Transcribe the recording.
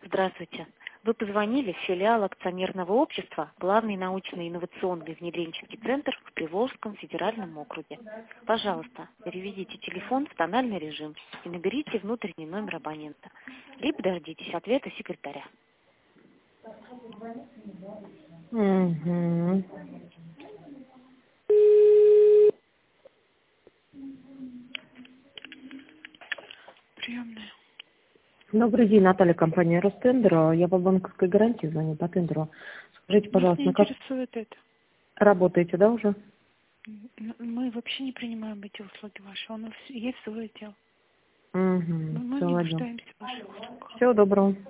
Здравствуйте. Вы позвонили в филиал акционерного общества «Главный научно-инновационный внедренческий центр» в Приволжском федеральном округе. Пожалуйста, переведите телефон в тональный режим и наберите внутренний номер абонента. Либо дождитесь ответа секретаря. Угу. Приемная. Добрый день, Наталья, компания Ростендер. Я по банковской гарантии звоню, по тендеру. Скажите, Нас пожалуйста, не как интересует это. работаете, да, уже? Мы вообще не принимаем эти услуги ваши. У нас есть свой отдел. Угу. Мы Все, не ладно. нуждаемся в ваших услугах. Всего доброго.